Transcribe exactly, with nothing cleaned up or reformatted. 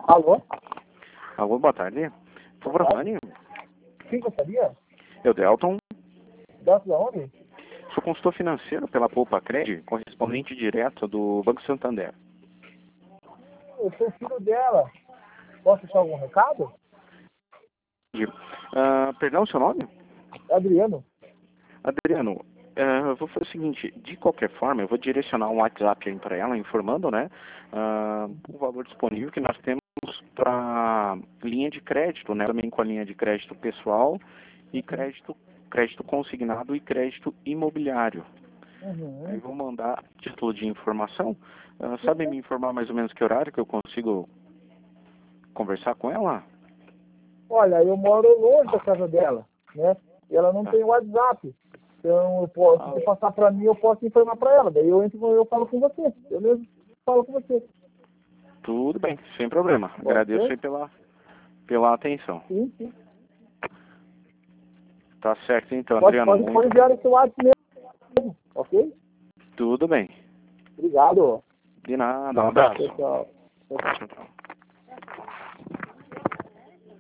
Alô? Alô, boa tarde. Por favor, Rani. Quem gostaria? Eu, Delton, Delton da onde? sou consultor financeiro pela Poupa Cred, correspondente direto do Banco Santander. Eu sou o filho dela. Posso deixar algum recado? Uh, perdão, seu nome? Adriano. Adriano, uh, eu vou fazer o seguinte, de qualquer forma, eu vou direcionar um WhatsApp aí para ela, informando, né, uh, o valor disponível que nós temos para linha de crédito, né, também com a linha de crédito pessoal e crédito, crédito consignado e crédito imobiliário. Uhum. Aí vou mandar título de informação. Uh, sabe me informar mais ou menos que horário que eu consigo conversar com ela? Olha, eu moro longe da casa dela, né? E ela não Tá. tem WhatsApp. Então, eu posso, se você passar para mim, eu posso informar para ela. Daí eu entro, eu falo com você. Eu mesmo falo com você. Tudo bem, sem problema. Pode Agradeço ser? aí pela, pela atenção. Sim, sim. Tá certo então, Pode, Adriano. pode, Muito... pode enviar esse WhatsApp mesmo, ok? Tudo bem. Obrigado. De nada, um abraço. Tchau, tchau. Tchau, tchau.